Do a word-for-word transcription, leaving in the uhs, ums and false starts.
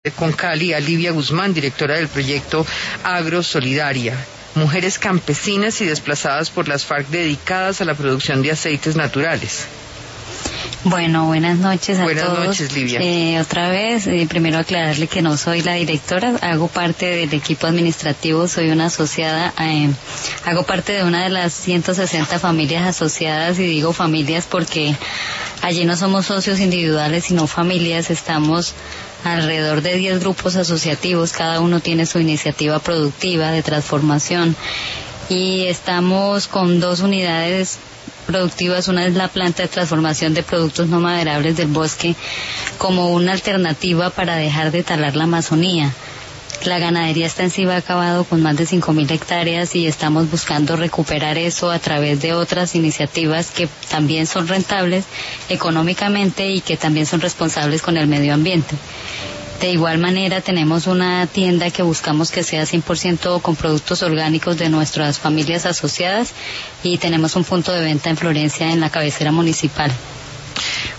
Con Cali a Livia Guzmán, directora del proyecto Agro Solidaria, mujeres campesinas y desplazadas por las FARC dedicadas a la producción de aceites naturales. Bueno, buenas noches a buenas todos. Buenas noches, Livia. Eh, otra vez, eh, primero aclararle que no soy la directora, hago parte del equipo administrativo, soy una asociada, eh, hago parte de una de las ciento sesenta familias asociadas, y digo familias porque allí no somos socios individuales, sino familias. Estamos alrededor de diez grupos asociativos, cada uno tiene su iniciativa productiva de transformación, y estamos con dos unidades productivas. Una es la planta de transformación de productos no maderables del bosque como una alternativa para dejar de talar la Amazonía. La ganadería extensiva ha acabado con más de cinco mil hectáreas y estamos buscando recuperar eso a través de otras iniciativas que también son rentables económicamente y que también son responsables con el medio ambiente. De igual manera tenemos una tienda que buscamos que sea cien por ciento con productos orgánicos de nuestras familias asociadas, y tenemos un punto de venta en Florencia, en la cabecera municipal.